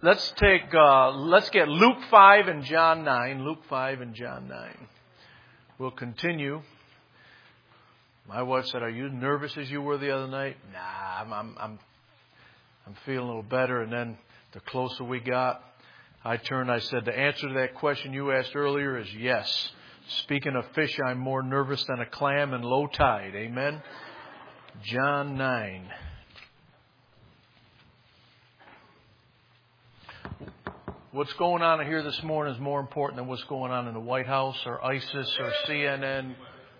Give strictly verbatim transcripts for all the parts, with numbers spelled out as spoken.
Let's take, uh, let's get Luke five and John nine. Luke five and John nine. We'll continue. My wife said, "Are you nervous as you were the other night?" Nah, I'm, I'm, I'm, I'm feeling a little better. And then the closer we got, I turned, I said, the answer to that question you asked earlier is yes. Speaking of fish, I'm more nervous than a clam in low tide. Amen. John nine. What's going on here this morning is more important than what's going on in the White House or ISIS or C N N.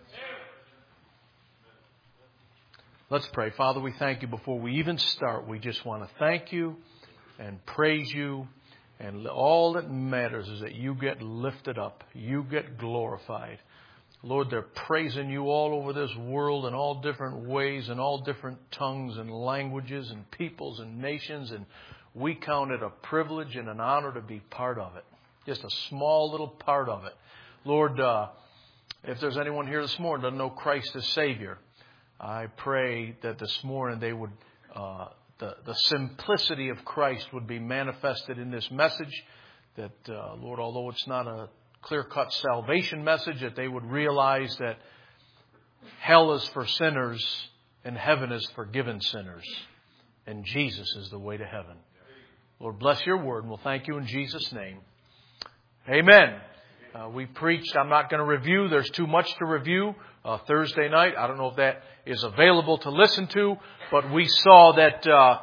Let's pray. Father, we thank you. Before we even start, we just want to thank you and praise you. And all that matters is that you get lifted up. You get glorified. Lord, they're praising you all over this world in all different ways, in all different tongues and languages and peoples and nations. And we count it a privilege and an honor to be part of it. Just a small little part of it. Lord, uh, if there's anyone here this morning who doesn't know Christ as Savior, I pray that this morning they would, uh, the, the simplicity of Christ would be manifested in this message. That, uh, Lord, although it's not a clear-cut salvation message, that they would realize that hell is for sinners and heaven is for given sinners. And Jesus is the way to heaven. Lord, bless your word, and we'll thank you in Jesus' name. Amen. Uh, we preached, I'm not going to review, there's too much to review, uh, Thursday night. I don't know if that is available to listen to, but we saw that uh,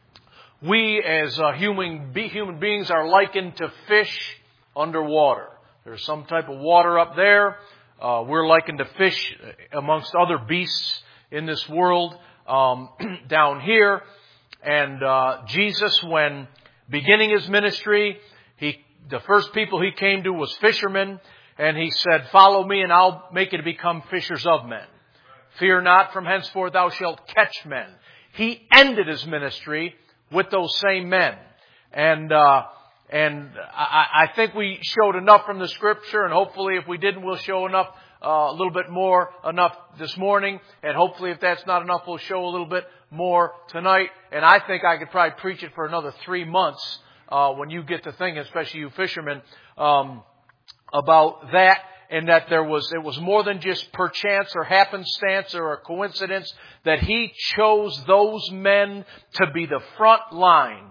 we as uh, human, be, human beings are likened to fish underwater. There's some type of water up there. Uh, we're likened to fish amongst other beasts in this world um, down here. And uh, Jesus, when beginning his ministry, he the first people he came to was fishermen, and he said, "Follow me, and I'll make you to become fishers of men. Fear not, from henceforth thou shalt catch men." He ended his ministry with those same men, and uh, and I, I think we showed enough from the Scripture, and hopefully, if we didn't, we'll show enough. Uh, a little bit more enough this morning, and hopefully if that's not enough, we'll show a little bit more tonight. And I think I could probably preach it for another three months uh, when you get to thinking, especially you fishermen, um, about that, and that there was it was more than just perchance or happenstance or a coincidence that he chose those men to be the front line.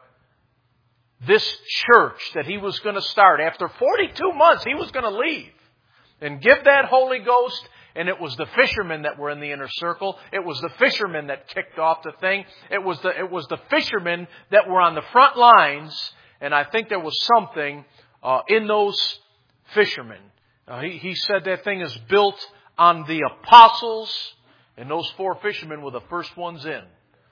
This church that he was going to start, after forty-two months, he was going to leave and give that Holy Ghost. And it was the fishermen that were in the inner circle. It was the fishermen that kicked off the thing. It was the, it was the fishermen that were on the front lines. And I think there was something uh, in those fishermen. Uh, he, he said that thing is built on the apostles. And those four fishermen were the first ones in.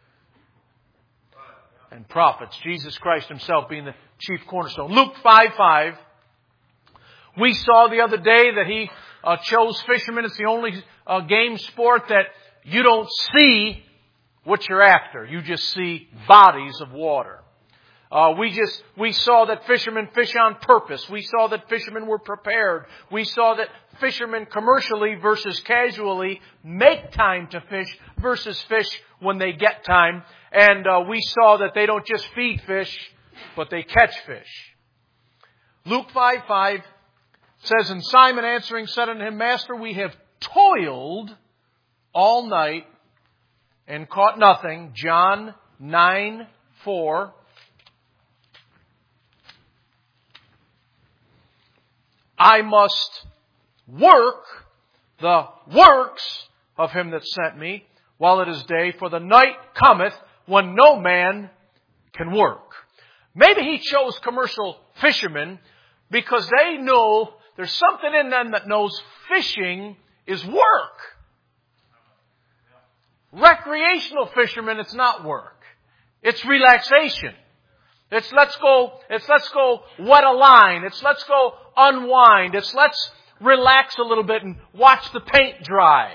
And prophets. Jesus Christ himself being the chief cornerstone. Luke five five. We saw the other day that he uh, chose fishermen. It's the only uh, game sport that you don't see what you're after. You just see bodies of water. Uh, we just, we saw that fishermen fish on purpose. We saw that fishermen were prepared. We saw that fishermen commercially versus casually make time to fish versus fish when they get time. And uh, we saw that they don't just feed fish, but they catch fish. Luke five five. Says, "And Simon answering said unto him, Master, we have toiled all night and caught nothing." John nine four. "I must work the works of him that sent me while it is day, for the night cometh when no man can work." Maybe he chose commercial fishermen because they know there's something in them that knows fishing is work. Recreational fishermen, it's not work. It's relaxation. It's let's go, it's let's go wet a line. It's let's go unwind. It's let's relax a little bit and watch the paint dry.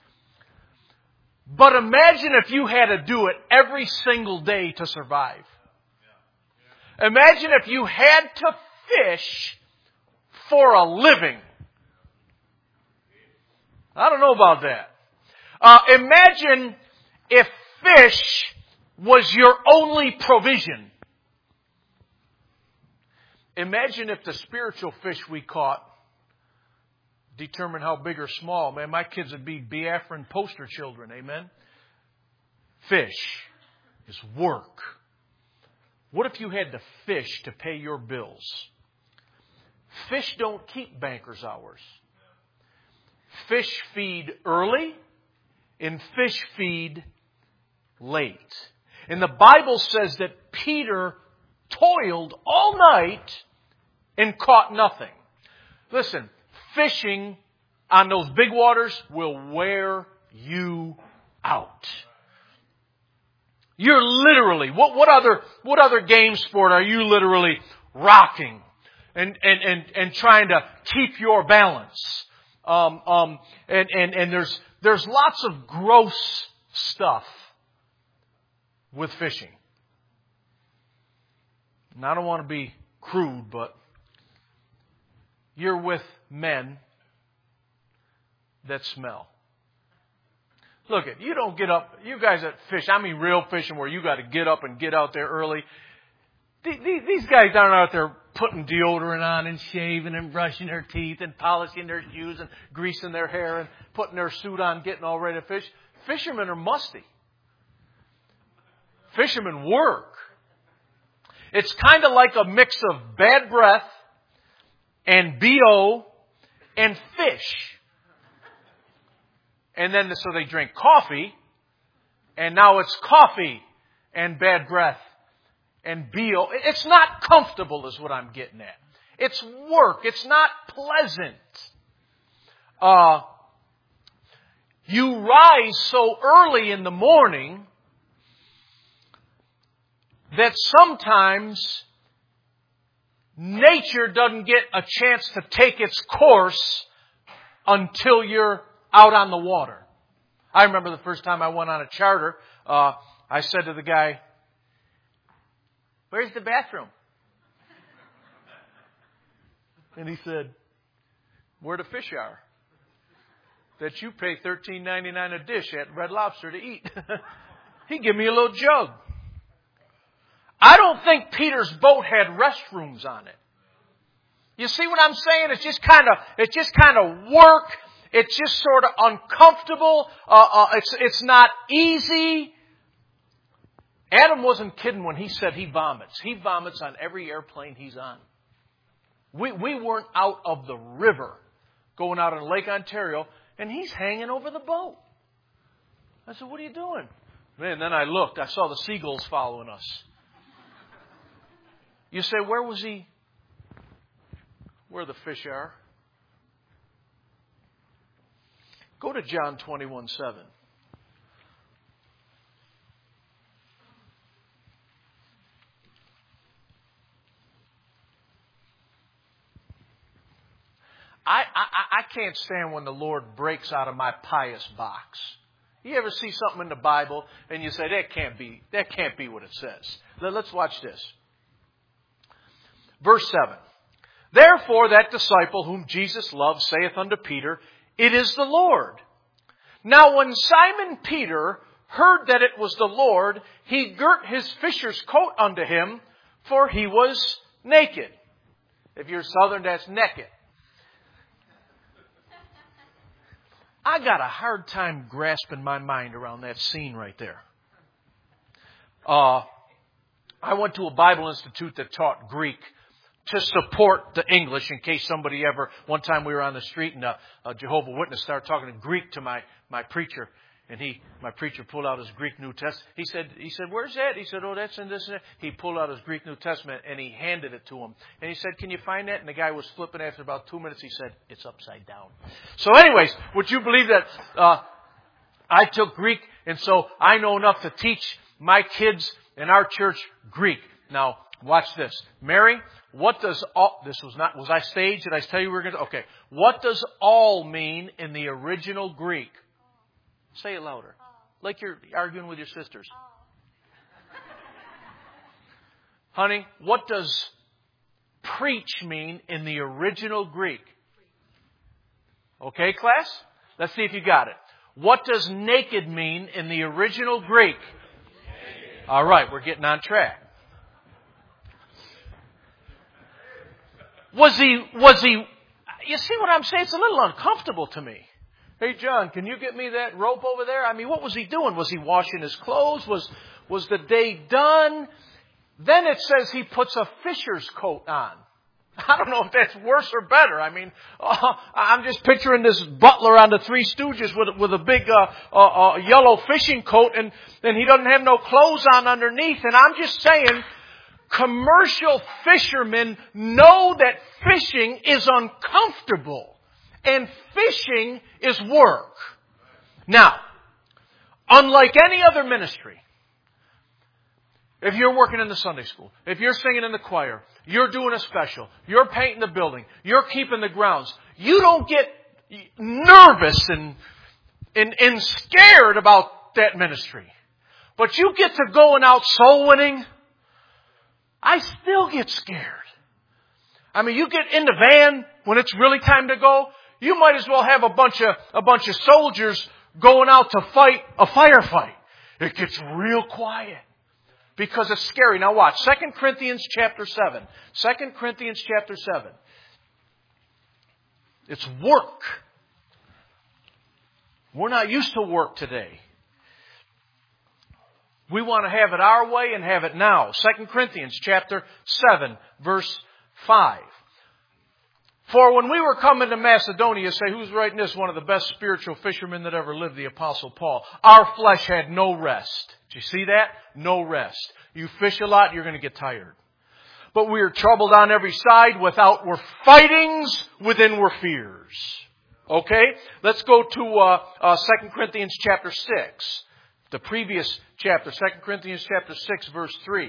But imagine if you had to do it every single day to survive. Imagine if you had to fish for a living. I don't know about that. Uh, imagine if fish was your only provision. Imagine if the spiritual fish we caught determined how big or small. Man, my kids would be Biafran poster children. Amen? Fish is work. What if you had to fish to pay your bills? Fish don't keep banker's hours. Fish feed early and fish feed late. And the Bible says that Peter toiled all night and caught nothing. Listen, fishing on those big waters will wear you out. You're literally, what, what other, what other game sport are you literally rocking and, and, and, and trying to keep your balance? Um, um, and, and, and there's, there's lots of gross stuff with fishing. And I don't want to be crude, but you're with men that smell. Look, it, you don't get up, you guys that fish, I mean real fishing where you got to get up and get out there early. These guys aren't out there putting deodorant on and shaving and brushing their teeth and polishing their shoes and greasing their hair and putting their suit on, getting all ready to fish. Fishermen are musty. Fishermen work. It's kind of like a mix of bad breath and B O and fish. And then so they drink coffee, and now it's coffee and bad breath and B O. It's not comfortable is what I'm getting at. It's work. It's not pleasant. Uh, you rise so early in the morning that sometimes nature doesn't get a chance to take its course until you're out on the water. I remember the first time I went on a charter, uh, I said to the guy, "Where's the bathroom?" And he said, "Where the fish are that you pay thirteen ninety-nine a dish at Red Lobster to eat." He gave me a little jug. I don't think Peter's boat had restrooms on it. You see what I'm saying? It's just kind of, it's just kind of work. It's just sort of uncomfortable. Uh, uh, it's, it's not easy. Adam wasn't kidding when he said he vomits. He vomits on every airplane he's on. We, we weren't out of the river going out on Lake Ontario, and he's hanging over the boat. I said, "What are you doing?" Man, then I looked. I saw the seagulls following us. You say, where was he? Where the fish are. Go to John twenty-one seven. I, I, I can't stand when the Lord breaks out of my pious box. You ever see something in the Bible and you say, that can't be, that can't be what it says. Let's watch this. Verse seven. Therefore that disciple whom Jesus loved saith unto Peter, It is the Lord. Now when Simon Peter heard that it was the Lord, he girt his fisher's coat unto him, for he was naked. If you're Southern, that's naked. I got a hard time grasping my mind around that scene right there. Uh, I went to a Bible institute that taught Greek to support the English in case somebody ever, one time we were on the street and a, a Jehovah's Witness started talking in Greek to my, my preacher. And he, my preacher pulled out his Greek New Testament. He said, he said, "Where's that?" He said, "Oh, that's in this and that." He pulled out his Greek New Testament and he handed it to him. And he said, "Can you find that?" And the guy was flipping after about two minutes. He said, "It's upside down." So anyways, would you believe that, uh, I took Greek and so I know enough to teach my kids in our church Greek. Now, watch this. Mary, what does all, this was not, was I staged? Did I tell you we were going to, okay. What does all mean in the original Greek? Say it louder. Like you're arguing with your sisters. Honey, what does preach mean in the original Greek? Okay, class? Let's see if you got it. What does naked mean in the original Greek? All right, we're getting on track. Was he, was he, you see what I'm saying? It's a little uncomfortable to me. Hey, John, can you get me that rope over there? I mean, what was he doing? Was he washing his clothes? Was, was the day done? Then it says he puts a fisher's coat on. I don't know if that's worse or better. I mean, uh, I'm just picturing this butler on the Three Stooges with, with a big uh, uh, uh, yellow fishing coat, and then he doesn't have no clothes on underneath. And I'm just saying, commercial fishermen know that fishing is uncomfortable, and fishing is work. Now, unlike any other ministry, if you're working in the Sunday school, if you're singing in the choir, you're doing a special, you're painting the building, you're keeping the grounds, you don't get nervous and, and, and scared about that ministry. But you get to going out soul winning, I still get scared. I mean, you get in the van when it's really time to go, you might as well have a bunch of, a bunch of soldiers going out to fight a firefight. It gets real quiet. Because it's scary. Now watch. Second Corinthians chapter seven. Second Corinthians chapter seven. It's work. We're not used to work today. We want to have it our way and have it now. Second Corinthians chapter seven, verse five. For when we were coming to Macedonia, say, who's writing this? One of the best spiritual fishermen that ever lived, the Apostle Paul. Our flesh had no rest. Do you see that? No rest. You fish a lot, you're going to get tired. But we are troubled on every side. Without were fightings, within were fears. Okay? Let's go to uh, uh, Second Corinthians chapter six. The previous chapter, Second Corinthians chapter six, verse three.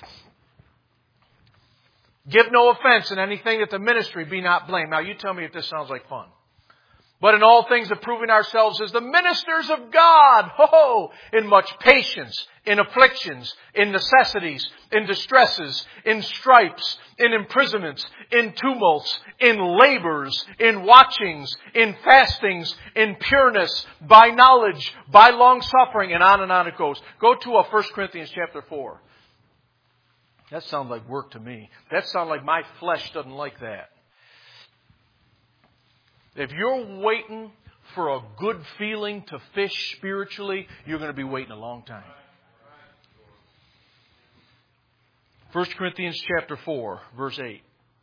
Give no offense in anything that the ministry be not blamed. Now you tell me if this sounds like fun. But in all things approving ourselves as the ministers of God, ho-ho, in much patience, in afflictions, in necessities, in distresses, in stripes, in imprisonments, in tumults, in labors, in watchings, in fastings, in pureness, by knowledge, by long suffering, and on and on it goes. Go to uh, First Corinthians chapter four. That sounds like work to me. That sounds like my flesh doesn't like that. If you're waiting for a good feeling to fish spiritually, you're going to be waiting a long time. First Corinthians chapter four, verse eight.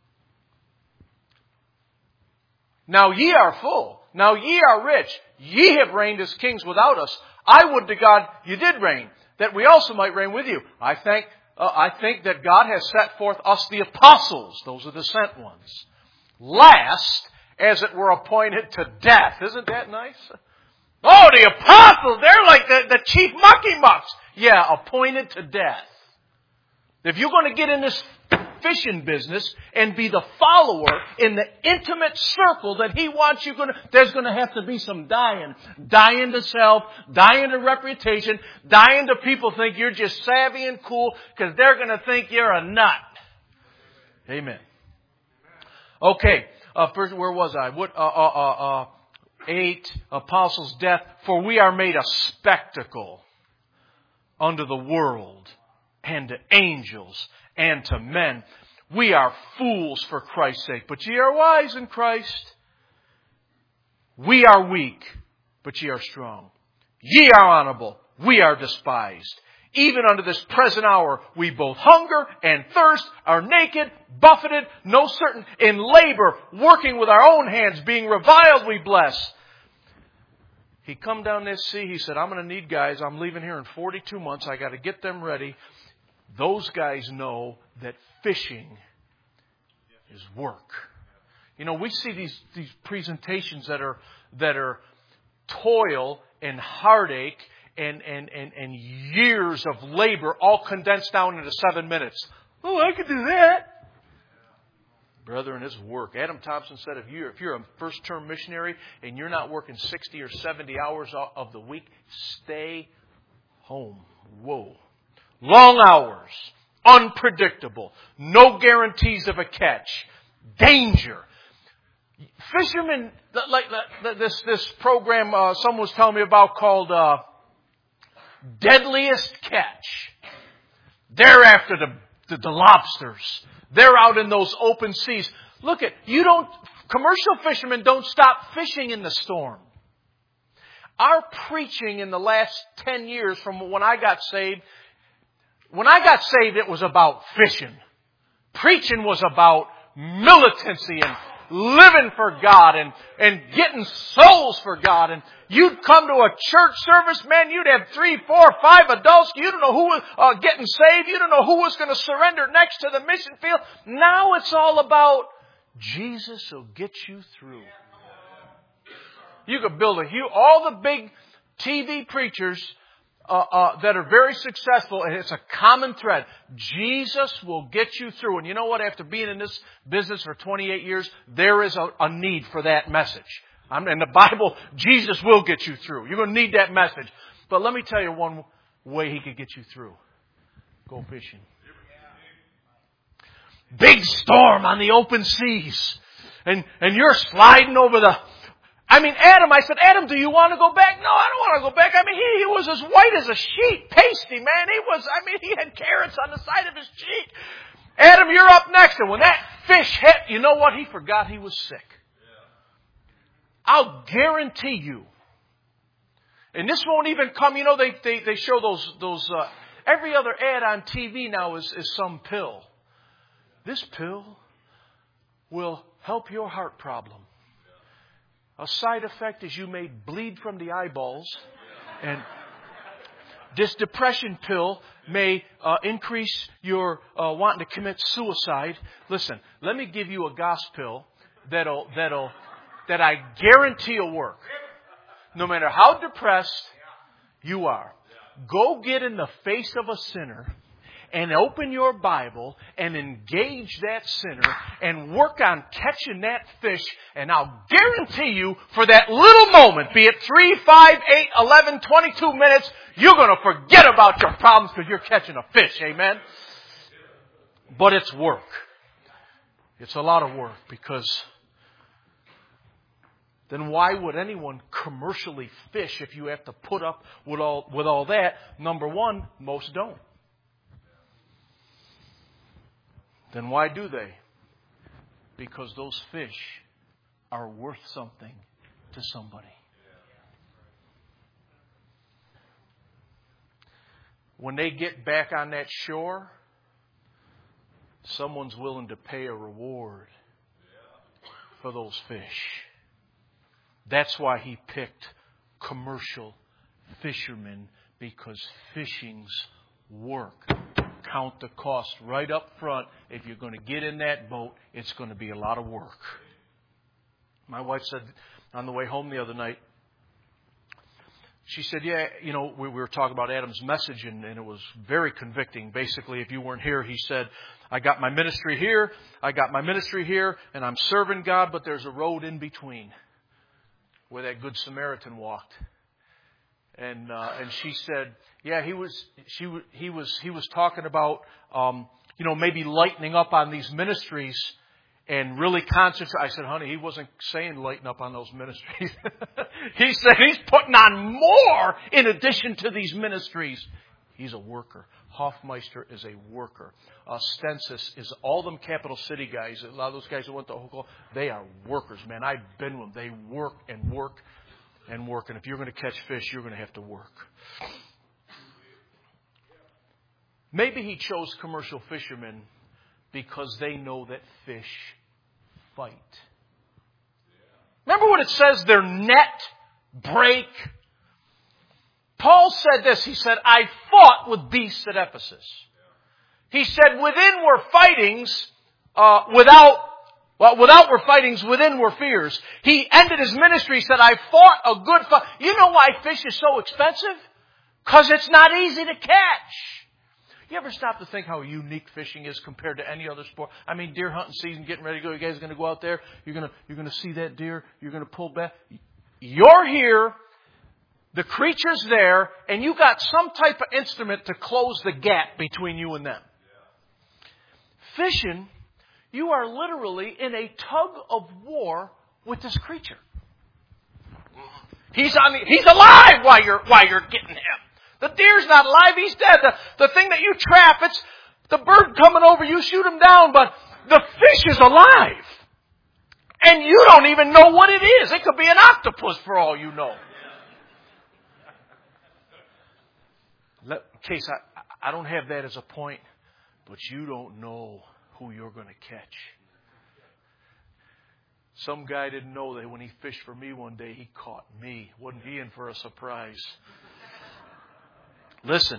Now ye are full. Now ye are rich. Ye have reigned as kings without us. I would to God you did reign, that we also might reign with you. I thank Uh, I think that God has set forth us the apostles, those are the sent ones, last, as it were, appointed to death. Isn't that nice? Oh, the apostles, they're like the, the chief mucky mucks. Yeah, appointed to death. If you're going to get in this fishing business and be the follower in the intimate circle that He wants you going to, there's going to have to be some dying. Dying to self, dying to reputation, dying to people think you're just savvy and cool because they're going to think you're a nut. Amen. Okay, uh, first, where was I? What? Uh, uh, uh, uh, eight, apostles' death. For we are made a spectacle unto the world and to angels and to men. We are fools for Christ's sake, but ye are wise in Christ. We are weak, but ye are strong. Ye are honorable, we are despised. Even unto this present hour we both hunger and thirst, are naked, buffeted, no certain, in labor, working with our own hands, being reviled we bless. He come down this sea, he said, I'm going to need guys, I'm leaving here in forty-two months, I got to get them ready. Those guys know that fishing is work. You know, we see these, these presentations that are, that are toil and heartache and, and, and, and years of labor all condensed down into seven minutes. Oh, I could do that. Brethren, it's work. Adam Thompson said if you're, if you're a first-term missionary and you're not working sixty or seventy hours of the week, stay home. Whoa. Long hours, unpredictable, no guarantees of a catch, danger. Fishermen, like this this program uh, someone was telling me about called uh, Deadliest Catch. They're after the, the, the lobsters. They're out in those open seas. Look at, you don't, commercial fishermen don't stop fishing in the storm. Our preaching in the last ten years from when I got saved, when I got saved it was about fishing. Preaching was about militancy and living for God and, and getting souls for God. And you'd come to a church service, man, you'd have three, four, five adults. You don't know who was uh, getting saved. You don't know who was going to surrender next to the mission field. Now it's all about Jesus will get you through. You could build a huge, all the big T V preachers uh, uh, that are very successful, and it's a common thread. Jesus will get you through. And you know what? After being in this business for twenty-eight years, there is a, a need for that message. I'm, in the Bible, Jesus will get you through. You're going to need that message. But let me tell you one way He could get you through. Go fishing. Big storm on the open seas. And, and you're sliding over the... I mean, Adam, I said, Adam, do you want to go back? No, I don't want to go back. I mean, he, he was as white as a sheet, pasty, man. He was, I mean, he had carrots on the side of his cheek. Adam, you're up next. And when that fish hit, you know what? He forgot he was sick. I'll guarantee you. And this won't even come, you know, they, they, they show those, those, uh, every other ad on T V now is, is some pill. This pill will help your heart problem. A side effect is you may bleed from the eyeballs. And this depression pill may uh, increase your uh, wanting to commit suicide. Listen, let me give you a gospel that'll, that'll, that I guarantee will work. No matter how depressed you are, go get in the face of a sinner and open your Bible and engage that sinner and work on catching that fish. And I'll guarantee you for that little moment, be it three, five, eight, eleven, twenty-two minutes, you're going to forget about your problems because you're catching a fish. Amen? But it's work. It's a lot of work because then why would anyone commercially fish if you have to put up with all, with all that? Number one, most don't. Then why do they? Because those fish are worth something to somebody. When they get back on that shore, someone's willing to pay a reward for those fish. That's why He picked commercial fishermen, because fishing's work. Count the cost right up front. If you're going to get in that boat, it's going to be a lot of work. My wife said on the way home the other night, she said, yeah, you know, we, we were talking about Adam's message, and, and it was very convicting. Basically, if you weren't here, he said, I got my ministry here, I got my ministry here, and I'm serving God, but there's a road in between where that Good Samaritan walked. And uh, and she said, yeah, he was she he was he was talking about um, you know, maybe lightening up on these ministries and really concentrate. I said, honey, he wasn't saying lighten up on those ministries. He said he's putting on more in addition to these ministries. He's a worker. Hoffmeister is a worker. Uh, Stensis is all them capital city guys. A lot of those guys that went to Oklahoma, they are workers, man. I've been with them. They work and work and work. And if you're going to catch fish, you're going to have to work. Maybe He chose commercial fishermen because they know that fish fight. Remember what it says? Their net break. Paul said this. He said, I fought with beasts at Ephesus. He said, within were fightings, uh, without, well, without were fightings, within were fears. He ended his ministry, said, I fought a good fight. You know why fish is so expensive? Because it's not easy to catch. You ever stop to think how unique fishing is compared to any other sport? I mean, deer hunting season, getting ready to go. You guys are going to go out there. You're going to, you're going to see that deer. You're going to pull back. You're here. The creature's there. And you got some type of instrument to close the gap between you and them. Fishing, you are literally in a tug of war with this creature. He's on the, he's alive while you're, while you're getting him. The deer's not alive, he's dead. The, the thing that you trap, it's the bird coming over, you shoot him down, but the fish is alive. And you don't even know what it is. It could be an octopus for all you know. Let, in case I, I don't have that as a point, but you don't know who you're going to catch. Some guy didn't know that when he fished for me one day, he caught me. Wasn't he in for a surprise? Listen.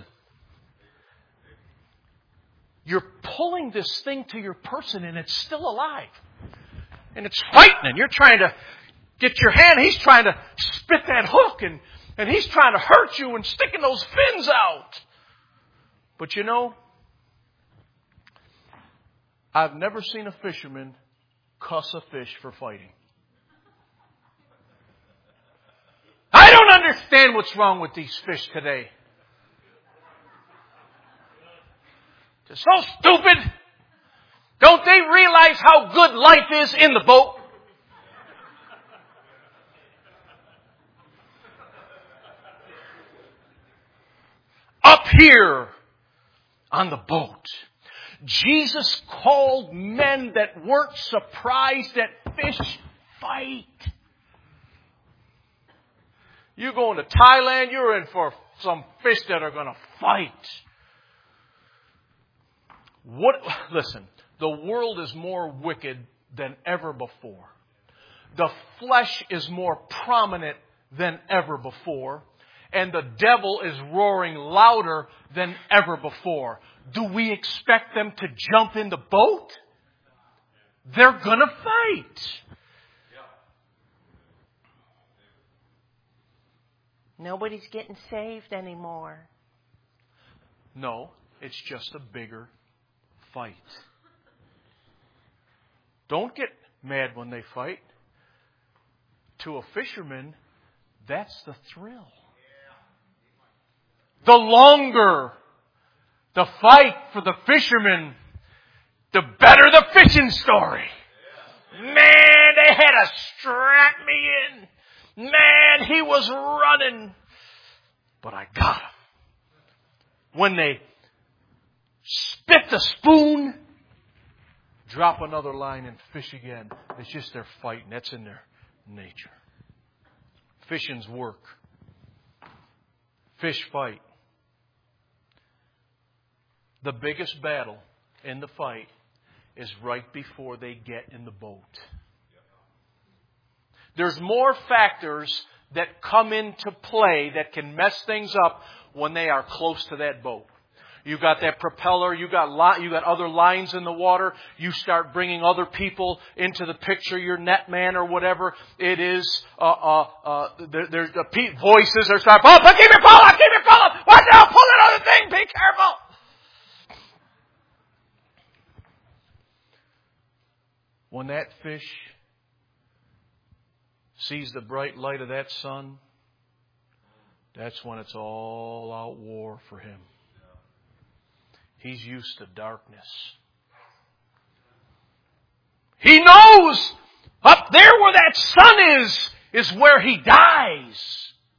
You're pulling this thing to your person and it's still alive. And it's fighting and you're trying to get your hand. He's trying to spit that hook and, and he's trying to hurt you and sticking those fins out. But you know, I've never seen a fisherman cuss a fish for fighting. I don't understand what's wrong with these fish today. They're so stupid. Don't they realize how good life is in the boat? Up here on the boat, Jesus called men that weren't surprised that fish fight. You go into Thailand, you're in for some fish that are going to fight. What? Listen, the world is more wicked than ever before. The flesh is more prominent than ever before. And the devil is roaring louder than ever before. Do we expect them to jump in the boat? They're going to fight. Nobody's getting saved anymore. No, it's just a bigger fight. Don't get mad when they fight. To a fisherman, that's the thrill. The longer the fight for the fisherman, the better the fishing story. Man, they had to strap me in. Man, he was running. But I got him. When they spit the spoon, drop another line and fish again. It's just their fighting. That's in their nature. Fishing's work. Fish fight. The biggest battle in the fight is right before they get in the boat. There's more factors that come into play that can mess things up when they are close to that boat. You got that propeller. You got li- you got other lines in the water. You start bringing other people into the picture. Your net man or whatever it is. Uh, uh, uh, there, there's the pe- voices are starting. Oh, keep it pulling! Keep it pulling! Watch out! Pull another thing! Be careful! When that fish sees the bright light of that sun, that's when it's all out war for him. He's used to darkness. He knows up there where that sun is, is where he dies.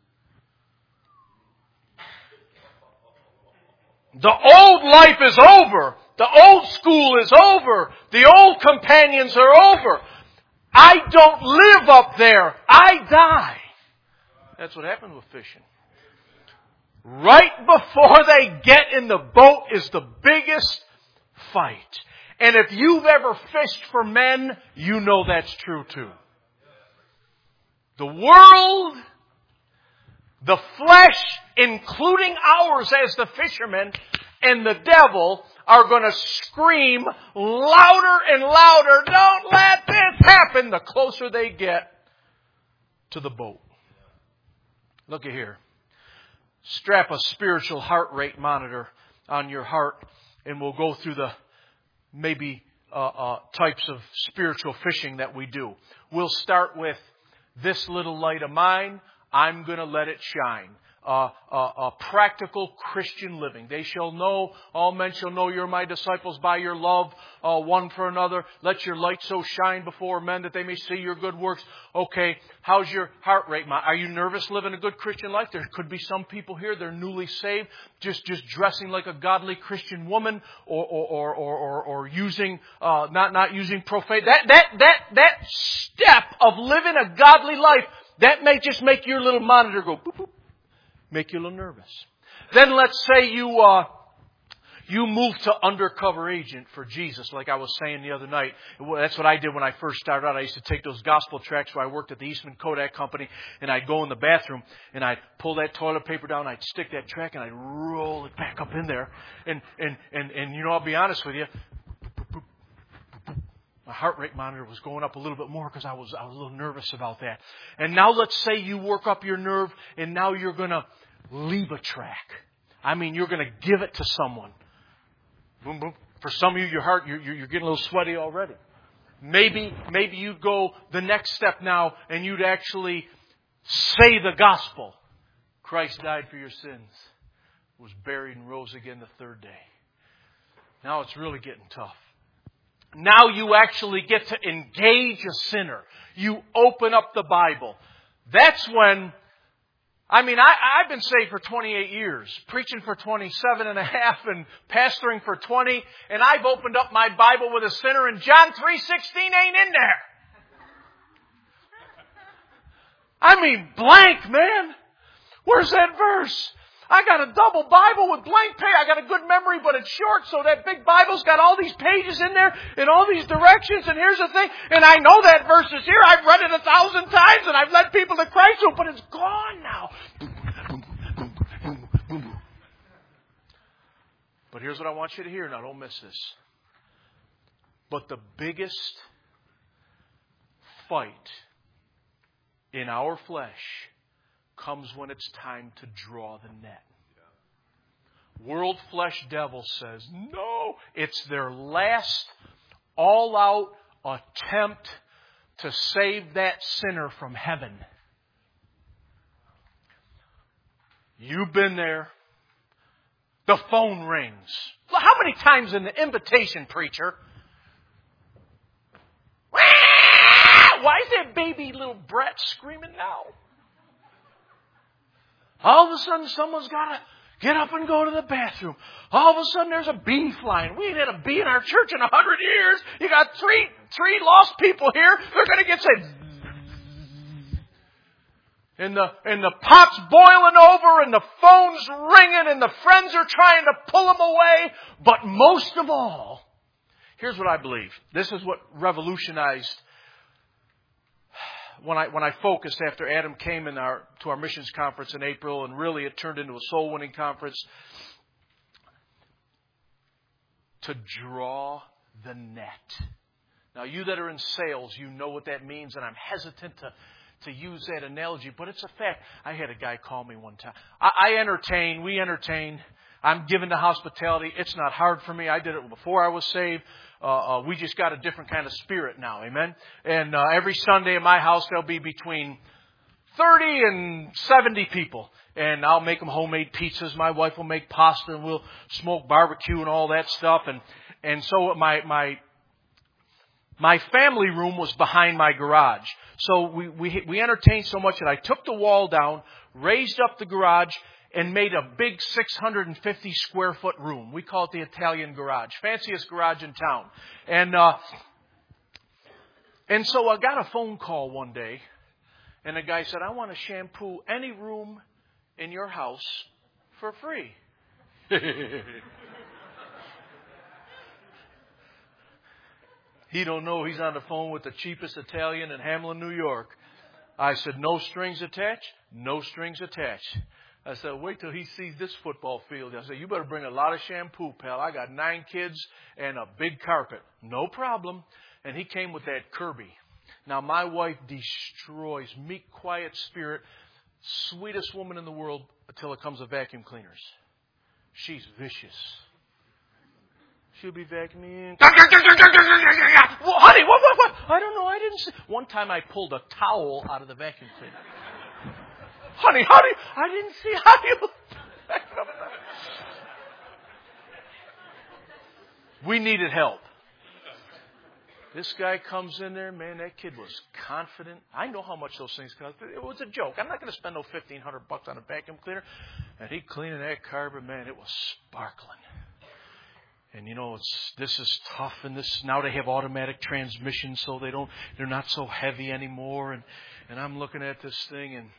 The old life is over. The old school is over. The old companions are over. I don't live up there. I die. That's what happened with fishing. Right before they get in the boat is the biggest fight. And if you've ever fished for men, you know that's true too. The world, the flesh, including ours as the fishermen, and the devil are going to scream louder and louder, don't let this happen, the closer they get to the boat. Look at here. Strap a spiritual heart rate monitor on your heart and we'll go through the maybe uh, uh, types of spiritual fishing that we do. We'll start with this little light of mine. I'm going to let it shine. uh, uh, uh, practical Christian living. They shall know, all men shall know you're my disciples by your love uh, one for another. Let your light so shine before men that they may see your good works. Okay, how's your heart rate? Are you nervous living a good Christian life? There could be some people here, they're newly saved, just, just dressing like a godly Christian woman, or or or or, or, or using uh, not not using profane. That that that that step of living a godly life, that may just make your little monitor go boop boop, make you a little nervous. Then let's say you uh, you move to undercover agent for Jesus, like I was saying the other night. That's what I did when I first started out. I used to take those gospel tracts where I worked at the Eastman Kodak Company, and I'd go in the bathroom, and I'd pull that toilet paper down, I'd stick that tract, and I'd roll it back up in there. And, and, and, and you know, I'll be honest with you, my heart rate monitor was going up a little bit more because I was, I was a little nervous about that. And now let's say you work up your nerve, and now you're going to leave a tract. I mean, you're going to give it to someone. Boom, boom. For some of you, your heart, you're, you're getting a little sweaty already. Maybe, maybe you'd go the next step now and you'd actually say the gospel. Christ died for your sins, was buried and rose again the third day. Now it's really getting tough. Now you actually get to engage a sinner. You open up the Bible. That's when, I mean, I, I've been saved for twenty-eight years, preaching for twenty-seven and a half, and pastoring for twenty, and I've opened up my Bible with a sinner, and John three sixteen ain't in there. I mean, blank, man. Where's that verse? I got a double Bible with blank page. I got a good memory, but it's short, so that big Bible's got all these pages in there and all these directions, and here's the thing, and I know that verse is here. I've read it a thousand times, and I've led people to Christ, but it's gone now. But here's what I want you to hear. Now, don't miss this. But the biggest fight in our flesh comes when it's time to draw the net. World flesh devil says, no, it's their last all-out attempt to save that sinner from heaven. You've been there. The phone rings. How many times in the invitation, preacher? Why is that baby little brat screaming now? All of a sudden, someone's got to get up and go to the bathroom. All of a sudden, there's a bee flying. We ain't had a bee in our church in a hundred years. You got three three lost people here. They're going to get saved. And the, and the pot's boiling over, and the phone's ringing, and the friends are trying to pull them away. But most of all, here's what I believe. This is what revolutionized When I when I focused after Adam came in our to our missions conference in April, and really it turned into a soul winning conference, to draw the net. Now, you that are in sales, you know what that means, and I'm hesitant to, to use that analogy, but it's a fact. I had a guy call me one time. I, I entertain, we entertain. I'm given to hospitality. It's not hard for me. I did it before I was saved. Uh, uh, we just got a different kind of spirit now. Amen. And uh, every Sunday in my house, there'll be between thirty and seventy people. And I'll make them homemade pizzas. My wife will make pasta, and we'll smoke barbecue and all that stuff. And, and so my, my, my family room was behind my garage. So we, we, we entertained so much that I took the wall down, raised up the garage, and made a big six hundred fifty square foot room. We call it the Italian garage. Fanciest garage in town. And, uh, and so I got a phone call one day, and the guy said, I want to shampoo any room in your house for free. He don't know he's on the phone with the cheapest Italian in Hamlin, New York. I said, no strings attached? No strings attached. I said, wait till he sees this football field. I said, you better bring a lot of shampoo, pal. I got nine kids and a big carpet. No problem. And he came with that Kirby. Now, my wife destroys, meek, quiet spirit, sweetest woman in the world until it comes to vacuum cleaners. She's vicious. She'll be vacuuming. Well, honey, what, what, what? I don't know. I didn't see. One time I pulled a towel out of the vacuum cleaner. Honey, how do you, I didn't see how do you. We needed help. This guy comes in there, man, that kid was confident. I know how much those things cost. It was a joke. I'm not going to spend no fifteen hundred bucks on a vacuum cleaner. And he cleaning that carpet, man, it was sparkling. And you know, it's this is tough, and this now they have automatic transmissions, so they don't they're not so heavy anymore. And and I'm looking at this thing, and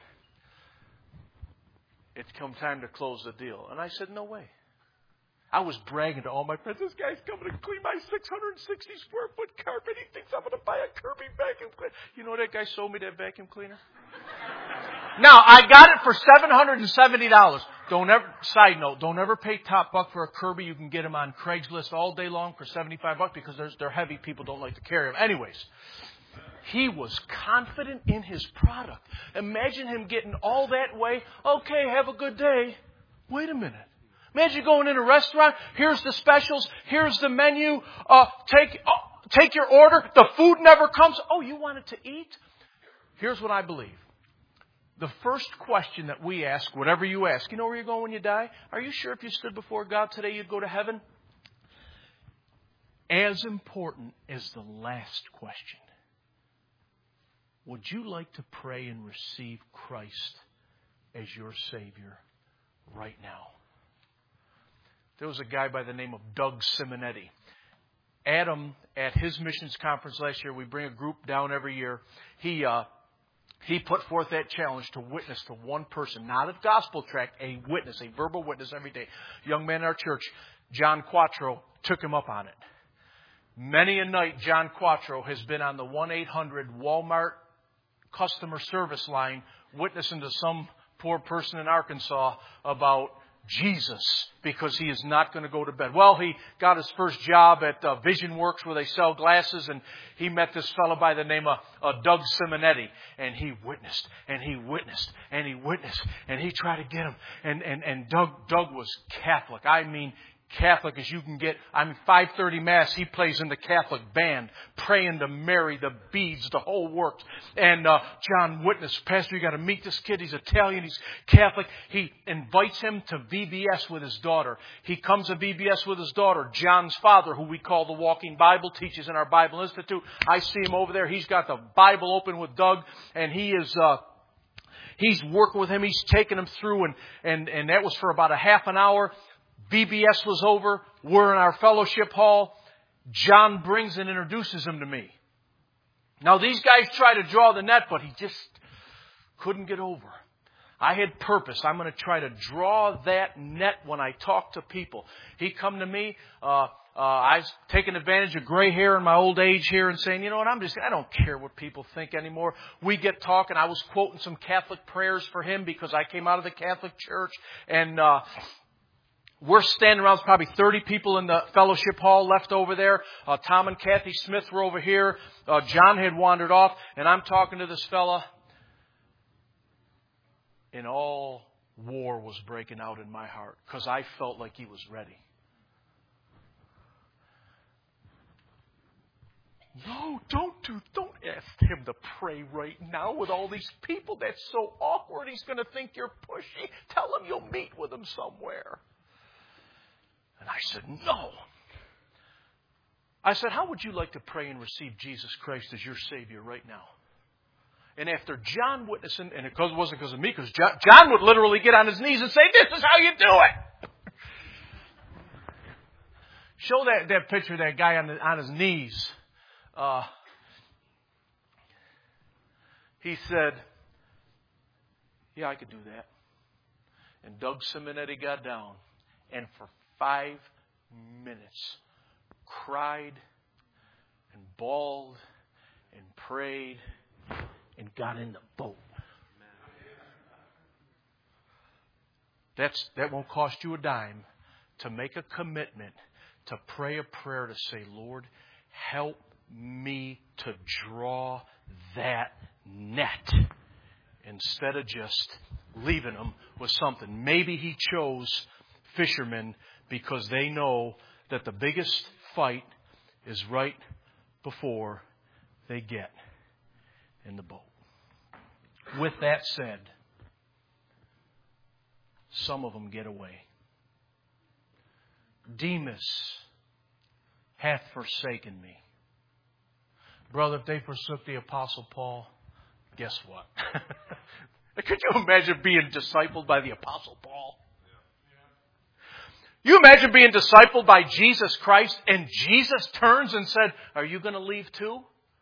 it's come time to close the deal. And I said, no way. I was bragging to all my friends, this guy's coming to clean my six hundred sixty square foot carpet. He thinks I'm going to buy a Kirby vacuum cleaner. You know that guy sold me that vacuum cleaner? Now, I got it for seven hundred seventy dollars. Don't ever, side note, don't ever pay top buck for a Kirby. You can get them on Craigslist all day long for seventy-five bucks because they're, they're heavy. People don't like to carry them. Anyways, he was confident in his product. Imagine him getting all that way. Okay, have a good day. Wait a minute. Imagine going in a restaurant. Here's the specials. Here's the menu. Uh, take uh, take your order. The food never comes. Oh, you wanted to eat? Here's what I believe. The first question that we ask, whatever you ask, you know where you're going when you die? Are you sure if you stood before God today you'd go to heaven? As important as the last question. Would you like to pray and receive Christ as your Savior right now? There was a guy by the name of Doug Simonetti. Adam, at his missions conference last year, we bring a group down every year. He uh, he put forth that challenge to witness to one person, not a gospel tract, a witness, a verbal witness every day. A young man in our church, John Quattro, took him up on it. Many a night, John Quattro has been on the one eight hundred Walmart customer service line witnessing to some poor person in Arkansas about Jesus, because he is not going to go to bed. Well, he got his first job at uh, Vision Works where they sell glasses, and he met this fellow by the name of uh, Doug Simonetti, and he witnessed, and he witnessed, and he witnessed, and he tried to get him. And, and, and Doug, Doug was Catholic. I mean, Catholic as you can get. I mean, five thirty Mass, he plays in the Catholic band, praying to Mary, the beads, the whole works. And uh, John witnessed, Pastor, you got to meet this kid. He's Italian, he's Catholic. He invites him to V B S with his daughter. He comes to V B S with his daughter. John's father, who we call the Walking Bible, teaches in our Bible Institute. I see him over there. He's got the Bible open with Doug, and he is... Uh, he's working with him. He's taking him through, and, and, and that was for about a half an hour. V B S was over. We're in our fellowship hall. John brings and introduces him to me. Now, these guys try to draw the net, but he just couldn't get over. I had purpose. I'm going to try to draw that net when I talk to people. He come to me. Uh, uh, I was taking advantage of gray hair in my old age here and saying, you know what, I'm just, I don't care what people think anymore. We get talking. I was quoting some Catholic prayers for him because I came out of the Catholic Church, and uh we're standing around, probably thirty people in the fellowship hall left over there. Uh, Tom and Kathy Smith were over here. Uh, John had wandered off. And I'm talking to this fella. And all war was breaking out in my heart because I felt like he was ready. No, don't do, don't ask him to pray right now with all these people. That's so awkward. He's going to think you're pushy. Tell him you'll meet with him somewhere. And I said, no. I said, how would you like to pray and receive Jesus Christ as your Savior right now? And after John witnessing, and it wasn't because of me, because John, John would literally get on his knees and say, this is how you do it. Show that, that picture of that guy on, the, on his knees. Uh, he said, yeah, I could do that. And Doug Simonetti got down, and for five minutes cried and bawled and prayed and got in the boat. That's, that won't cost you a dime to make a commitment to pray a prayer to say, Lord, help me to draw that net instead of just leaving them with something. Maybe he chose fishermen because they know that the biggest fight is right before they get in the boat. With that said, some of them get away. Demas hath forsaken me. Brother, if they forsook the Apostle Paul, guess what? Could you imagine being discipled by the Apostle Paul? You imagine being discipled by Jesus Christ and Jesus turns and said, are you going to leave too?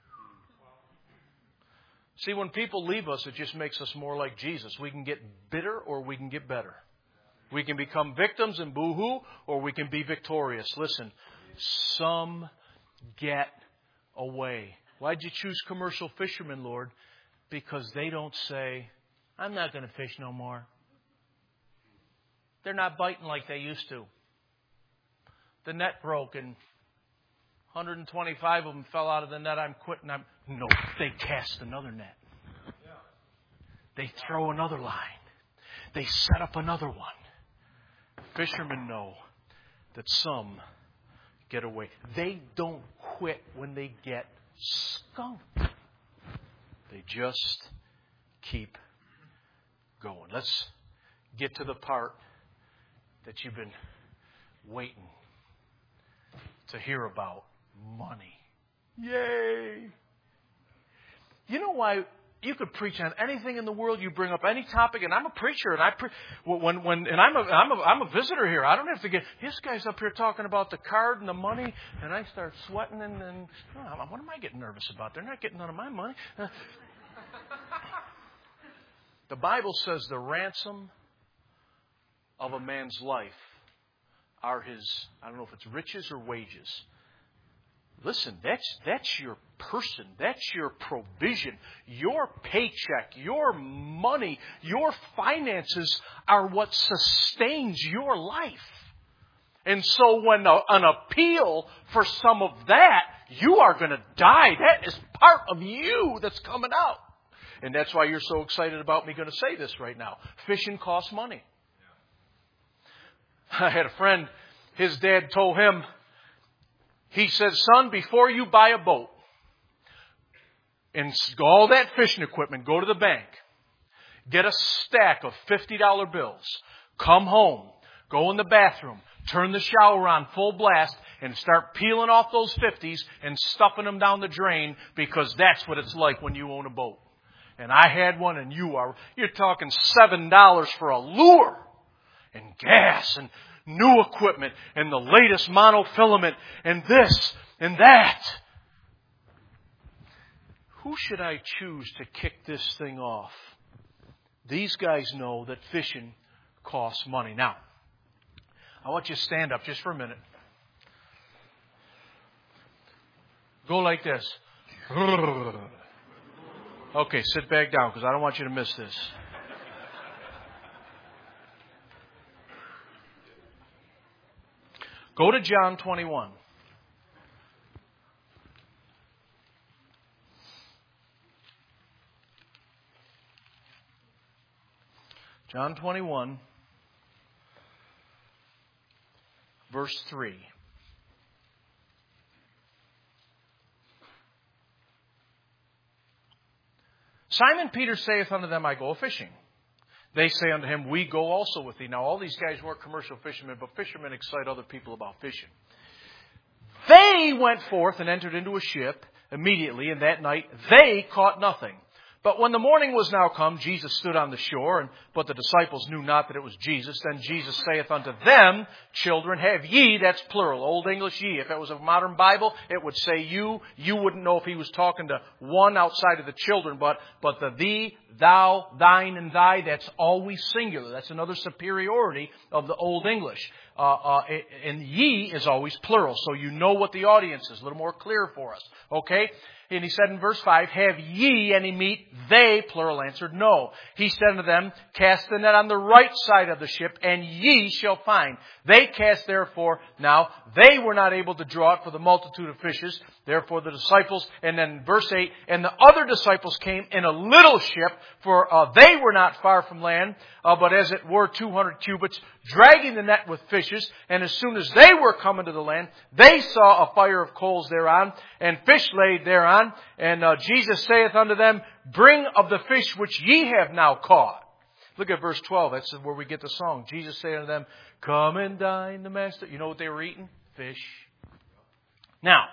See, when people leave us, it just makes us more like Jesus. We can get bitter or we can get better. We can become victims and boo-hoo, or we can be victorious. Listen, some get away. Why'd you choose commercial fishermen, Lord? Because they don't say, I'm not going to fish no more. They're not biting like they used to. The net broke and one hundred twenty-five of them fell out of the net. I'm quitting. I'm no. They cast another net. They throw another line. They set up another one. Fishermen know that some get away. They don't quit when they get skunked. They just keep going. Let's get to the part that you've been waiting to hear about. Money. Yay! You know why you could preach on anything in the world. You bring up any topic, and I'm a preacher, and I pre- when when and I'm a I'm a I'm a visitor here. I don't have to get this guy's up here talking about the card and the money, and I start sweating, and, and oh, what am I getting nervous about? They're not getting none of my money. Uh, the Bible says the ransom of a man's life are his, I don't know if it's riches or wages. Listen, that's that's your person. That's your provision. Your paycheck, your money, your finances are what sustains your life. And so when a, an appeal for some of that, you are going to die. That is part of you that's coming out. And that's why you're so excited about me going to say this right now. Fishing costs money. I had a friend, his dad told him, he said, son, before you buy a boat and all that fishing equipment, go to the bank, get a stack of fifty dollar bills, come home, go in the bathroom, turn the shower on full blast, and start peeling off those fifties and stuffing them down the drain, because that's what it's like when you own a boat. And I had one, and you are, you're talking seven dollars for a lure and gas and new equipment and the latest monofilament and this and that. Who should I choose to kick this thing off? These guys know that fishing costs money. Now, I want you to stand up just for a minute. Go like this. Okay, sit back down because I don't want you to miss this. Go to John twenty-one. John twenty-one, verse three. Simon Peter saith unto them, I go a-fishing. They say unto him, we go also with thee. Now, all these guys weren't commercial fishermen, but fishermen excite other people about fishing. They went forth and entered into a ship immediately, and that night they caught nothing. But when the morning was now come, Jesus stood on the shore, and but the disciples knew not that it was Jesus. Then Jesus saith unto them, children, have ye, that's plural, Old English ye. If it was a modern Bible, it would say you. You wouldn't know if he was talking to one outside of the children, but, but the thee, thou, thine, and thy, that's always singular. That's another superiority of the Old English. Uh, uh, and ye is always plural, so you know what the audience is. A little more clear for us. Okay? And he said in verse five, have ye any meat? They, plural, answered, no. He said unto them, cast the net on the right side of the ship, and ye shall find. They cast therefore, now, they were not able to draw it for the multitude of fishes. Therefore the disciples, and then verse eight, and the other disciples came in a little ship, for uh, they were not far from land, uh, but as it were two hundred cubits, dragging the net with fishes. And as soon as they were coming to the land, they saw a fire of coals thereon, and fish laid thereon. And uh, Jesus saith unto them, bring of the fish which ye have now caught. Look at verse twelve. That's where we get the song. Jesus said to them, "Come and dine the master." You know what they were eating? Fish. Now,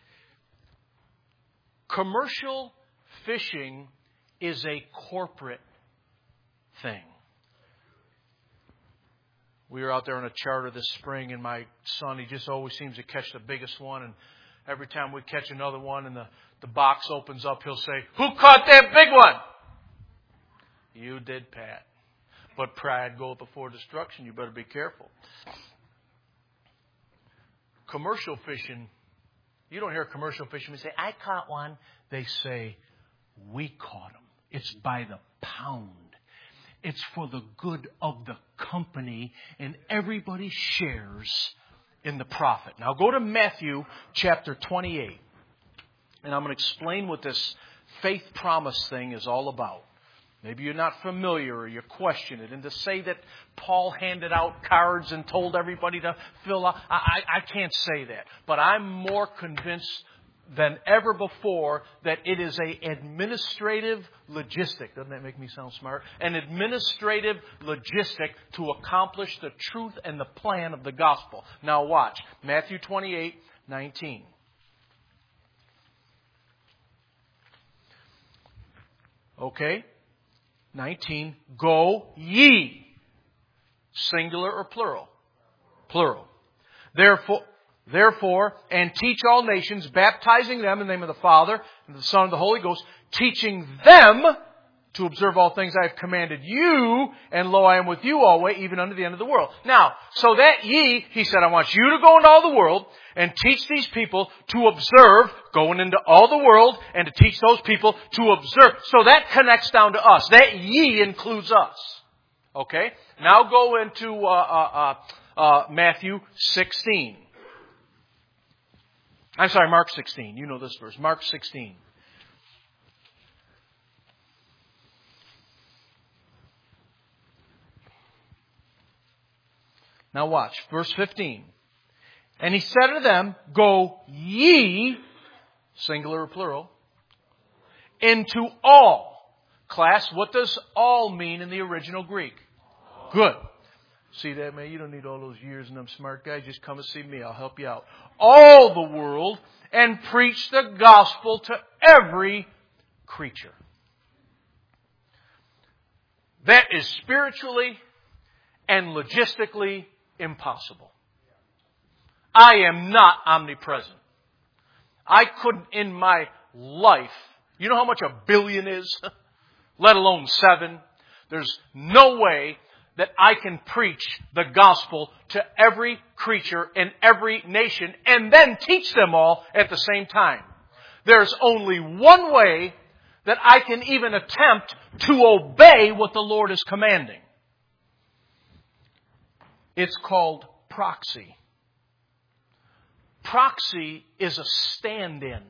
commercial fishing is a corporate thing. We were out there on a charter this spring, and my son, he just always seems to catch the biggest one. And every time we catch another one and the, the box opens up, he'll say, "Who caught that big one?" "You did, Pat. But pride goeth before destruction." You better be careful. Commercial fishing, you don't hear commercial fishermen say, "I caught one." They say, "We caught him. It's by the pound. It's for the good of the company, and everybody shares in the profit." Now go to Matthew chapter twenty-eight, and I'm going to explain what this faith promise thing is all about. Maybe you're not familiar or you question it. And to say that Paul handed out cards and told everybody to fill out, I, I, I can't say that. But I'm more convinced than ever before that it is a administrative logistic. Doesn't that make me sound smart? An administrative logistic to accomplish the truth and the plan of the gospel. Now watch. Matthew twenty-eight nineteen. Okay? nineteen. Go ye. Singular or plural? Plural. Therefore, therefore, and teach all nations, baptizing them in the name of the Father and the Son and the Holy Ghost, teaching them to observe all things I have commanded you, and lo, I am with you always, even unto the end of the world. Now, so that ye, he said, I want you to go into all the world and teach these people to observe, going into all the world, and to teach those people to observe. So that connects down to us. That ye includes us. Okay? Now go into uh, uh, uh, uh, Matthew sixteen. I'm sorry, Mark sixteen. You know this verse. Mark sixteen. Now watch, verse fifteen. And he said to them, go ye, singular or plural, into all. Class, what does all mean in the original Greek? Good. See that, man? You don't need all those years and them smart guys. Just come and see me. I'll help you out. All the world, and preach the gospel to every creature. That is spiritually and logistically impossible. I am not omnipresent. I couldn't in my life, you know how much a billion is? Let alone seven. There's no way that I can preach the gospel to every creature in every nation and then teach them all at the same time. There's only one way that I can even attempt to obey what the Lord is commanding. It's called proxy. Proxy is a stand-in.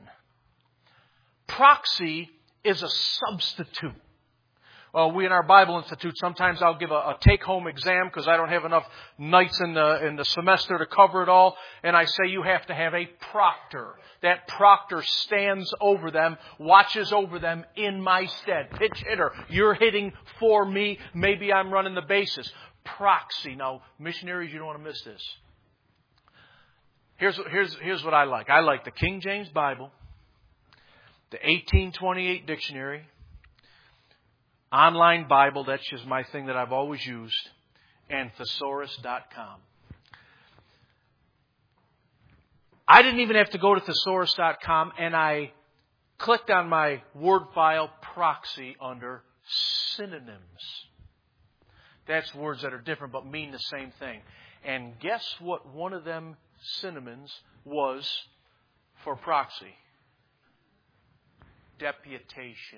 Proxy is a substitute. Well, we in our Bible Institute, sometimes I'll give a, a take-home exam because I don't have enough nights in the in the semester to cover it all. And I say you have to have a proctor. That proctor stands over them, watches over them in my stead. Pitch hitter. You're hitting for me. Maybe I'm running the bases. Proxy. Now, missionaries, you don't want to miss this. Here's, here's, here's what I like. I like the King James Bible, the eighteen twenty-eight dictionary, online Bible, that's just my thing that I've always used, and thesaurus dot com. I didn't even have to go to thesaurus dot com, and I clicked on my Word file proxy under synonyms. That's words that are different but mean the same thing. And guess what one of them synonyms was for proxy? Deputation.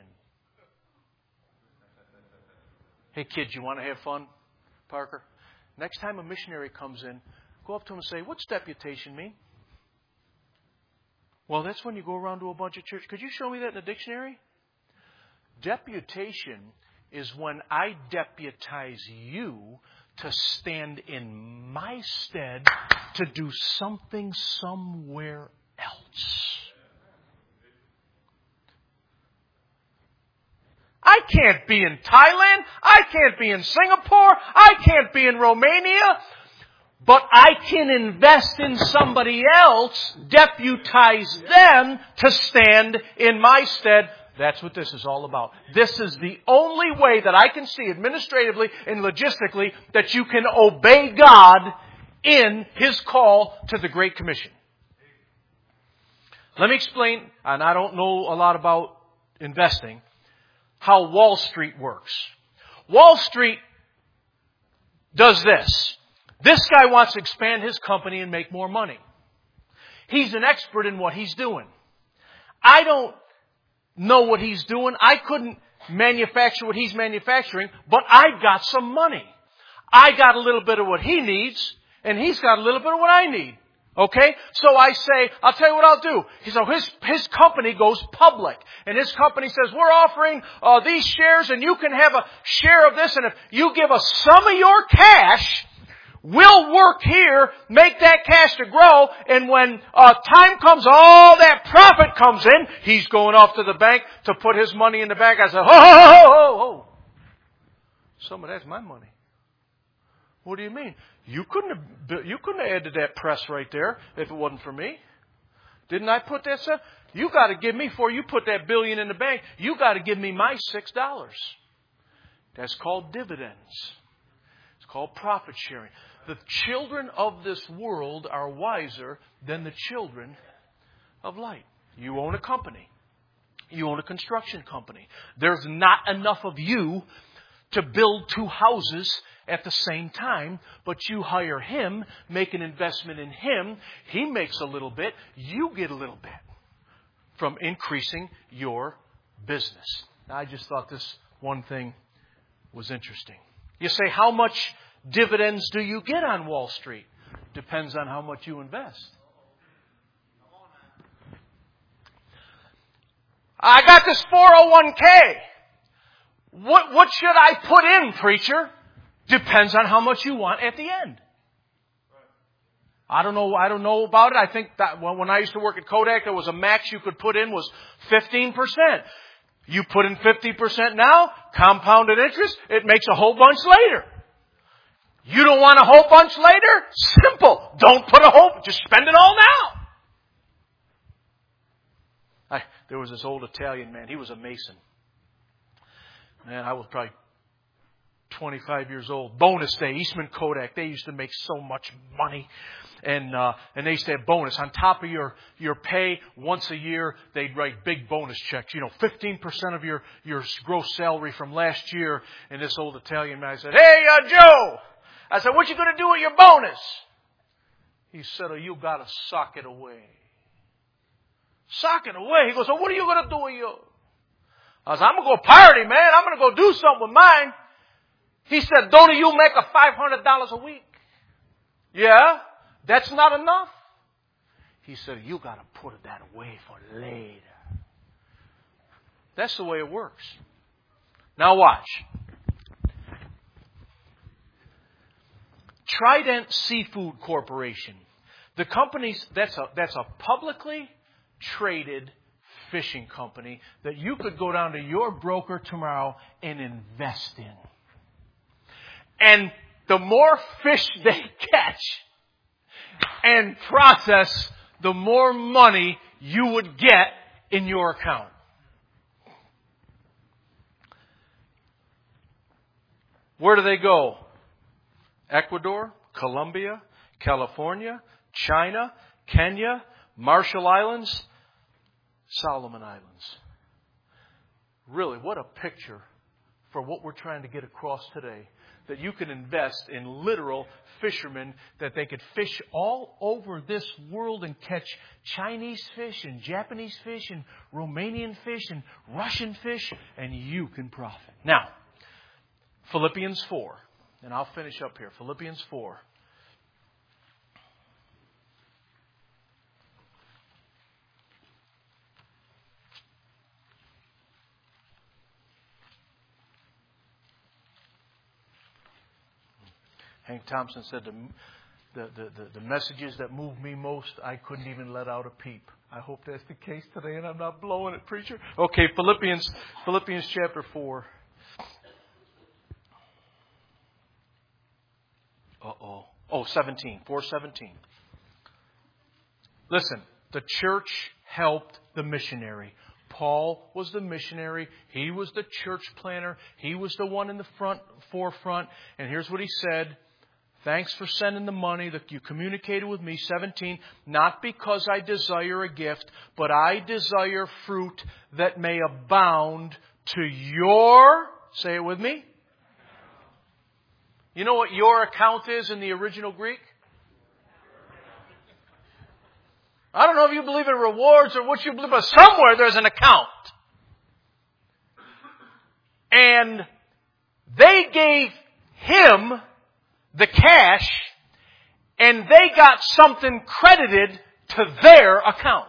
Hey kids, you want to have fun, Parker? Next time a missionary comes in, go up to him and say, what's deputation mean? Well, that's when you go around to a bunch of churches. Could you show me that in the dictionary? Deputation is when I deputize you to stand in my stead to do something somewhere else. I can't be in Thailand. I can't be in Singapore. I can't be in Romania. But I can invest in somebody else, deputize them to stand in my stead. That's what this is all about. This is the only way that I can see administratively and logistically that you can obey God in His call to the Great Commission. Let me explain, and I don't know a lot about investing, how Wall Street works. Wall Street does this. This guy wants to expand his company and make more money. He's an expert in what he's doing. I don't know what he's doing. I couldn't manufacture what he's manufacturing, but I've got some money. I got a little bit of what he needs, and he's got a little bit of what I need. Okay? So I say, I'll tell you what I'll do. So his, his company goes public. And his company says, we're offering uh, these shares, and you can have a share of this, and if you give us some of your cash, we'll work here, make that cash to grow, and when uh, time comes, all that profit comes in. He's going off to the bank to put his money in the bank. I said, ho, ho, ho, ho, ho. Some of that's my money. What do you mean? You couldn't have, you couldn't have added that press right there if it wasn't for me. Didn't I put that stuff? You got to give me, before you put that billion in the bank, you got to give me my six dollars. That's called dividends. It's called profit sharing. The children of this world are wiser than the children of light. You own a company. You own a construction company. There's not enough of you to build two houses at the same time, but you hire him, make an investment in him. He makes a little bit. You get a little bit from increasing your business. Now, I just thought this one thing was interesting. You say, how much dividends do you get on Wall Street? Depends on how much you invest. I got this four oh one k. What, what should I put in, preacher? Depends on how much you want at the end. I don't know. I don't know about it. I think that when I used to work at Kodak, there was a max you could put in was fifteen percent. You put in fifty percent now, compounded interest, it makes a whole bunch later. You don't want a whole bunch later? Simple. Don't put a whole, just spend it all now. I, there was this old Italian man. He was a mason. Man, I was probably twenty-five years old. Bonus day, Eastman Kodak. They used to make so much money. And uh, and they used to have bonus. On top of your, your pay, once a year, they'd write big bonus checks. You know, fifteen percent of your, your gross salary from last year. And this old Italian man said, hey, uh, Joe. I said, what you going to do with your bonus? He said, oh, you got to sock it away. Sock it away? He goes, so what are you going to do with yours? I said, I'm going to go party, man. I'm going to go do something with mine. He said, don't you make a five hundred dollars a week? Yeah? That's not enough? He said, you got to put that away for later. That's the way it works. Now watch. Trident Seafood Corporation. The company's, that's a, that's a publicly traded fishing company that you could go down to your broker tomorrow and invest in. And the more fish they catch and process, the more money you would get in your account. Where do they go? Ecuador, Colombia, California, China, Kenya, Marshall Islands, Solomon Islands. Really, what a picture for what we're trying to get across today. That you can invest in literal fishermen, that they could fish all over this world and catch Chinese fish and Japanese fish and Romanian fish and Russian fish, and you can profit. Now, Philippians four, and I'll finish up here. Philippians four. Hank Thompson said the, the, the, the messages that moved me most, I couldn't even let out a peep. I hope that's the case today and I'm not blowing it, preacher. Okay, Philippians, Philippians chapter four. Uh-oh. Oh, seventeen. four seventeen. Listen, the church helped the missionary. Paul was the missionary. He was the church planner. He was the one in the front forefront. And here's what he said. Thanks for sending the money that you communicated with me. seventeen. Not because I desire a gift, but I desire fruit that may abound to your, say it with me. You know what your account is in the original Greek? I don't know if you believe in rewards or what you believe, but somewhere there's an account. And they gave him the cash, and they got something credited to their account.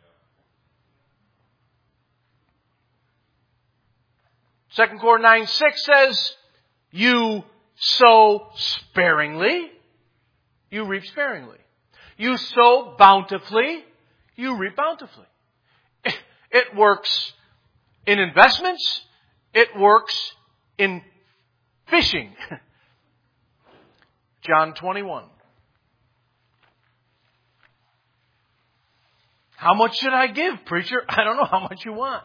Second Corinthians nine six says, you sow sparingly, you reap sparingly. You sow bountifully, you reap bountifully. It works in investments. It works in fishing. John twenty-one. How much should I give, preacher? I don't know how much you want.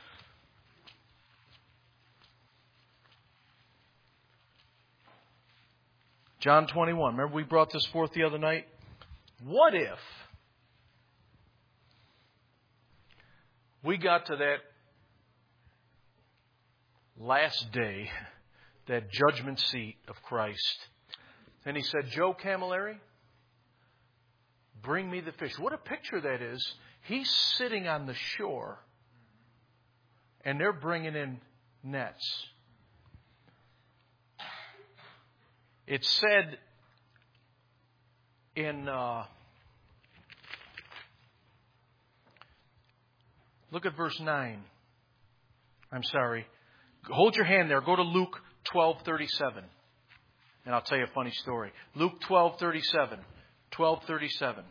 John twenty-one. Remember we brought this forth the other night? What if we got to that last day, that judgment seat of Christ, and he said, Joe Camilleri, bring me the fish. What a picture that is. He's sitting on the shore, and they're bringing in nets. It said in, uh, look at verse nine. I'm sorry. Hold your hand there. Go to Luke twelve thirty-seven. And I'll tell you a funny story. Luke twelve thirty-seven. twelve thirty-seven.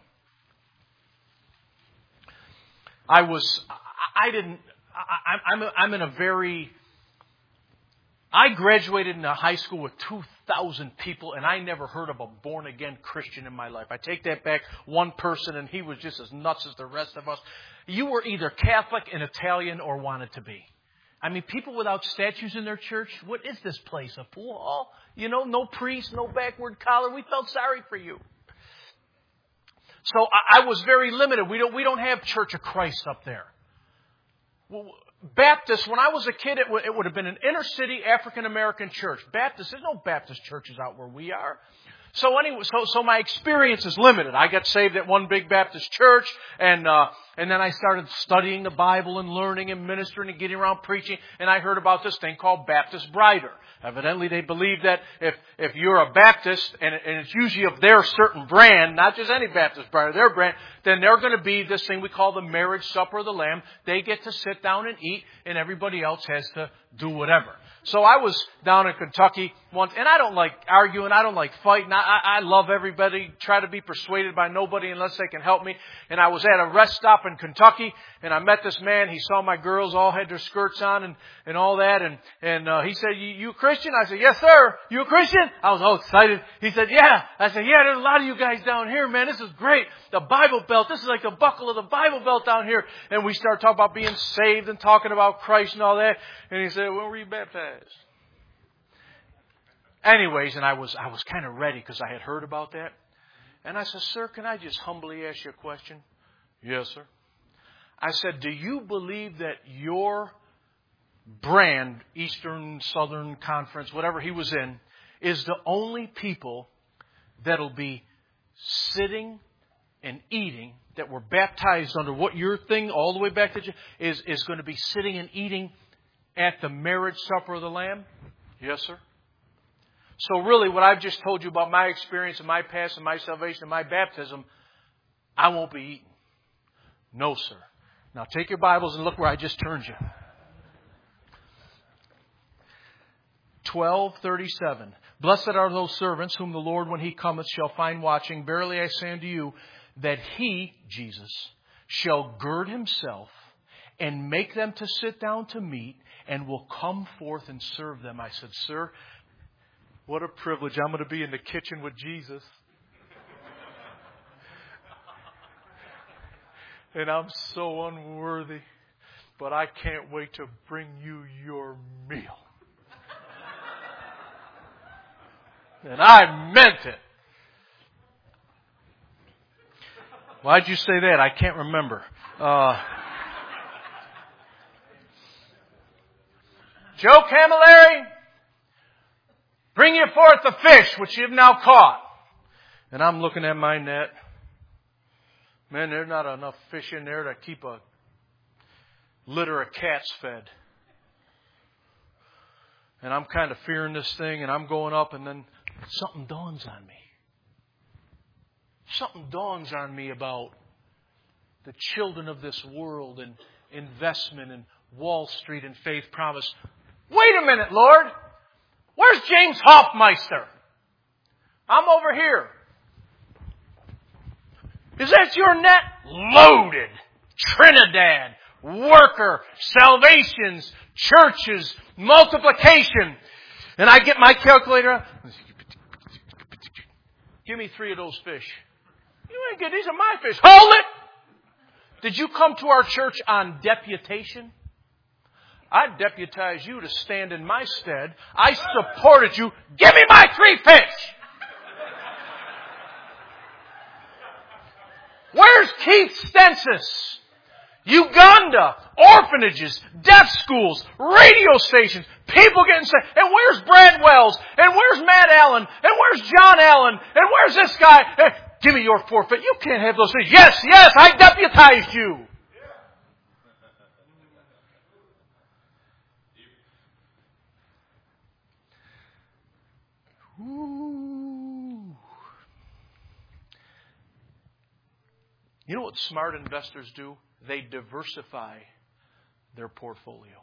I was, I didn't, I, I'm, I'm in a very, I graduated in a high school with two thousand people, and I never heard of a born-again Christian in my life. I take that back. One person, and he was just as nuts as the rest of us. You were either Catholic and Italian or wanted to be. I mean, people without statues in their church. What is this place? A pool hall? You know, no priest, no backward collar. We felt sorry for you. So I, I was very limited. We don't, we don't have Church of Christ up there. Well, Baptist, when I was a kid, it would, it would have been an inner city African American church. Baptist, there's no Baptist churches out where we are. So anyway, so, so my experience is limited. I got saved at one big Baptist church, and, uh, and then I started studying the Bible and learning and ministering and getting around preaching, and I heard about this thing called Baptist Brighter. Evidently, they believe that if, if you're a Baptist, and, and it's usually of their certain brand, not just any Baptist Brighter, their brand, then they're going to be this thing we call the marriage supper of the Lamb. They get to sit down and eat, and everybody else has to do whatever. So I was down in Kentucky once, and I don't like arguing, I don't like fighting, I, I love everybody, try to be persuaded by nobody unless they can help me. And I was at a rest stop in Kentucky, and I met this man. He saw my girls all had their skirts on and, and all that, and, and uh, he said, you, you a Christian? I said, yes, sir. You a Christian? I was all excited. He said, yeah. I said, yeah, there's a lot of you guys down here, man. This is great. The Bible Belt, this is like the buckle of the Bible Belt down here. And we started talking about being saved and talking about Christ and all that. And he said, when were you baptized? Anyways, and I was I was kind of ready because I had heard about that. And I said, sir, can I just humbly ask you a question? Yes, sir. I said, do you believe that your brand, Eastern, Southern Conference, whatever he was in, is the only people that'll be sitting and eating, that were baptized under what your thing all the way back to is, is going to be sitting and eating at the marriage supper of the Lamb? Yes, sir. So really what I've just told you about my experience and my past and my salvation and my baptism, I won't be eating. No, sir. Now take your Bibles and look where I just turned you. twelve thirty-seven. Blessed are those servants whom the Lord, when He cometh, shall find watching. Verily I say unto you, that He, Jesus, shall gird himself and make them to sit down to meat, and will come forth and serve them. I said, sir, what a privilege. I'm going to be in the kitchen with Jesus. And I'm so unworthy, but I can't wait to bring you your meal. And I meant it. Why'd you say that? I can't remember. Uh, Joe Camilleri, bring you forth the fish which you have now caught. And I'm looking at my net. Man, there's not enough fish in there to keep a litter of cats fed. And I'm kind of fearing this thing, and I'm going up, and then something dawns on me. Something dawns on me about the children of this world and investment and Wall Street and faith promise. Wait a minute, Lord. Where's James Hoffmeister? I'm over here. Is that your net? Loaded. Trinidad. Worker. Salvations. Churches. Multiplication. And I get my calculator. Give me three of those fish. You ain't good. These are my fish. Hold it! Did you come to our church on deputation? I deputized you to stand in my stead. I supported you. Give me my three fish! Where's Keith Stensis? Uganda, orphanages, deaf schools, radio stations, people getting saved. And where's Brad Wells? And where's Matt Allen? And where's John Allen? And where's this guy? Hey, give me your forfeit. You can't have those things. Yes, yes, I deputized you. Ooh. You know what smart investors do? They diversify their portfolio.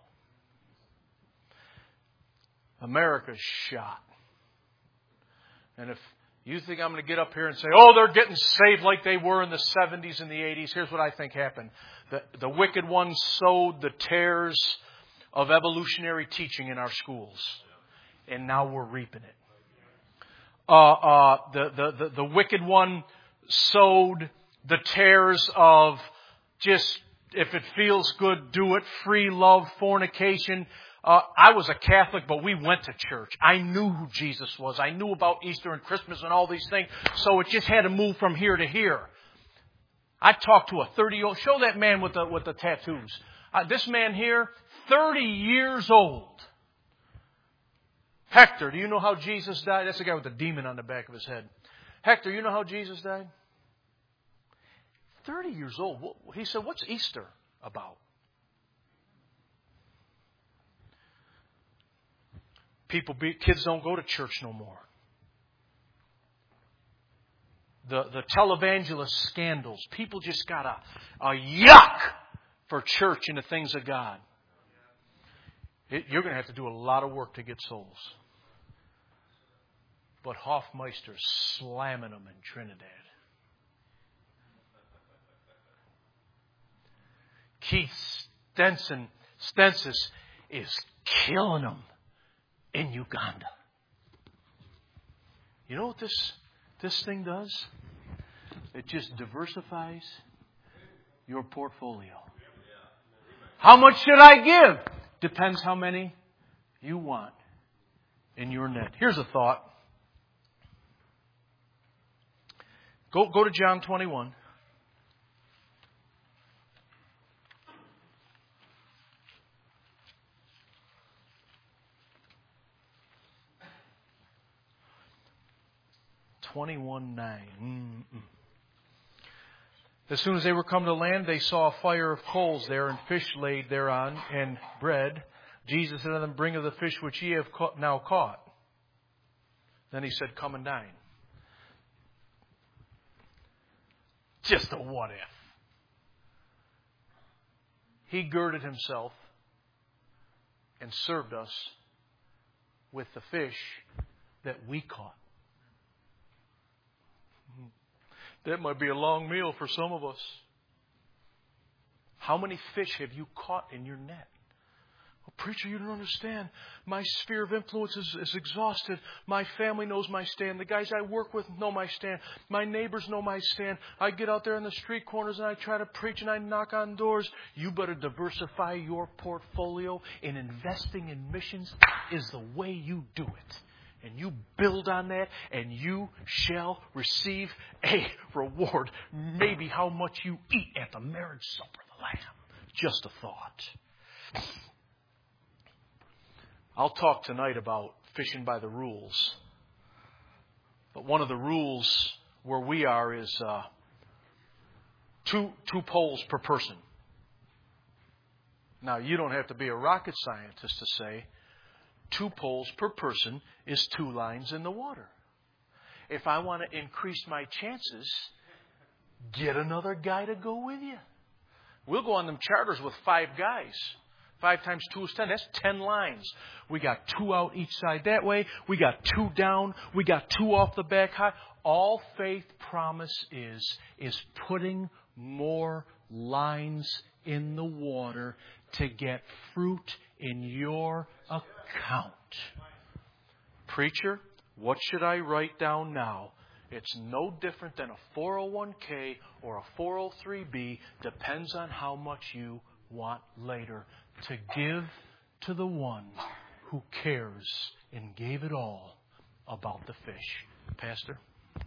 America's shot. And if you think I'm going to get up here and say, oh, they're getting saved like they were in the seventies and the eighties, here's what I think happened. The, the wicked one sowed the tares of evolutionary teaching in our schools. And now we're reaping it. Uh, uh, the, the, the, the wicked one sowed the tares of just, if it feels good, do it, free love, fornication. Uh, I was a Catholic, but we went to church. I knew who Jesus was. I knew about Easter and Christmas and all these things. So it just had to move from here to here. I talked to a thirty-year-old. Show that man with the, with the tattoos. Uh, this man here, thirty years old. Hector, do you know how Jesus died? That's the guy with the demon on the back of his head. Hector, you know how Jesus died? thirty years old. He said, what's Easter about? People, be, kids don't go to church no more. The, the televangelist scandals. People just got a, a yuck for church and the things of God. It, you're going to have to do a lot of work to get souls. But Hoffmeister's slamming them in Trinidad. Keith Stenson, Stensis is killing them in Uganda. You know what this, this thing does? It just diversifies your portfolio. How much should I give? Depends how many you want in your net. Here's a thought. Go, go to John twenty-one. twenty-one nine. Mm-mm. As soon as they were come to land, they saw a fire of coals there, and fish laid thereon, and bread. Jesus said unto them, bring of the fish which ye have now caught. Then he said, come and dine. Just a what if. He girded himself and served us with the fish that we caught. That might be a long meal for some of us. How many fish have you caught in your net? Well, preacher, you don't understand. My sphere of influence is, is exhausted. My family knows my stand. The guys I work with know my stand. My neighbors know my stand. I get out there in the street corners and I try to preach and I knock on doors. You better diversify your portfolio, and investing in missions is the way you do it. And you build on that, and you shall receive a reward. Maybe how much you eat at the marriage supper of the Lamb. Just a thought. I'll talk tonight about fishing by the rules. But one of the rules where we are is uh, two two poles per person. Now, you don't have to be a rocket scientist to say two poles per person is two lines in the water. If I want to increase my chances, get another guy to go with you. We'll go on them charters with five guys. Five times two is ten. That's ten lines. We got two out each side that way. We got two down. We got two off the back high. All faith promise is, is putting more lines in the water to get fruit in your account. Preacher, what should I write down now? It's no different than a four oh one k or a four oh three b. Depends on how much you want later to give to the one who cares and gave it all about the fish. Pastor?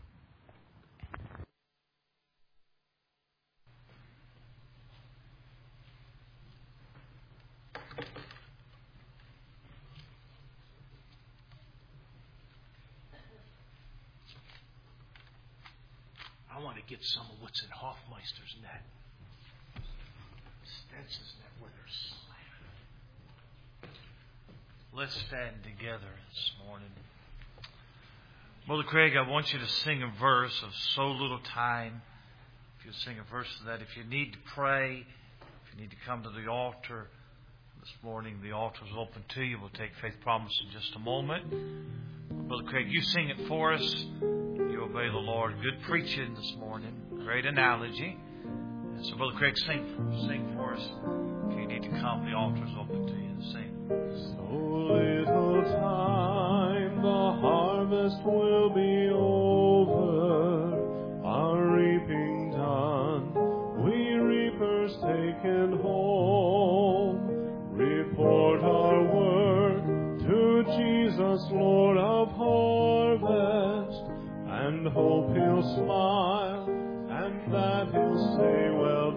I want to get some of what's in Hoffmeister's net. Stenson's net where they're slamming. Let's stand together this morning. Brother Craig, I want you to sing a verse of so little time. If you sing a verse of that, if you need to pray, if you need to come to the altar this morning, the altar is open to you. We'll take Faith Promise in just a moment. Brother Craig, you sing it for us. You obey the Lord. Good preaching this morning. Great analogy. And so, Brother Craig, sing, sing for us. If you need to come, the altar is open to you to sing. So little time, the harvest will be over. Our reaping done, we reapers taken home. Report our work to Jesus, Lord of harvest, and hope He'll smile and that He'll say, well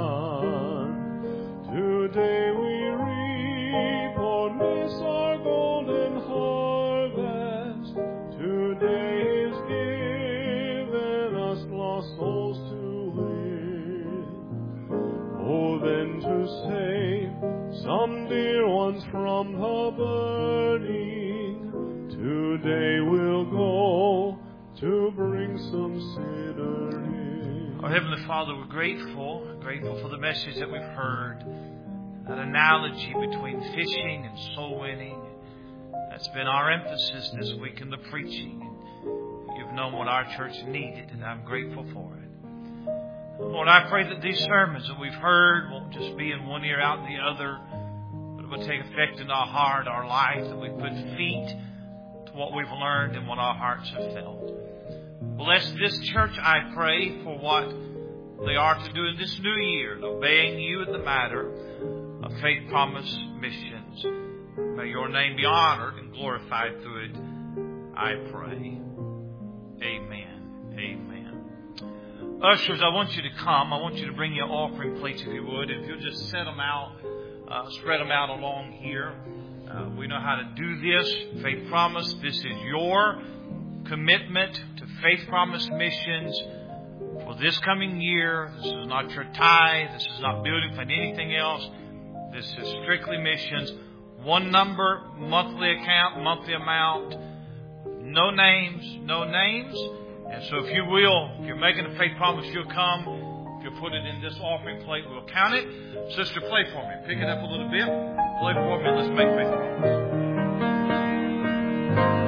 done. Today we reap or miss our golden harvest. Today is given us lost souls to win. Oh, then to save some dear ones from the burning. Today we'll go to bring some sinner in. Our Heavenly Father, we're grateful, grateful for the message that we've heard. That analogy between fishing and soul winning. That's been our emphasis this week in the preaching. You've known what our church needed, and I'm grateful for it. Lord, I pray that these sermons that we've heard won't just be in one ear, out in the other, but it will take effect in our heart, our life, that we put feet to what we've learned and what our hearts have felt. Bless this church, I pray, for what they are to do in this new year, obeying you in the matter of Faith Promise Missions. May your name be honored and glorified through it, I pray. Amen. Amen. Ushers, I want you to come. I want you to bring your offering plates if you would. If you'll just set them out, uh, spread them out along here. Uh, we know how to do this. Faith Promise, this is your commitment to Faith Promise Missions for this coming year. This is not your tithe. This is not building fund, anything else. This is strictly missions. One number, monthly account, monthly amount. No names, no names. And so if you will, if you're making a faith promise, you'll come. If you'll put it in this offering plate, we'll count it. Sister, play for me. Pick it up a little bit. Play for me. Let's make faith promise.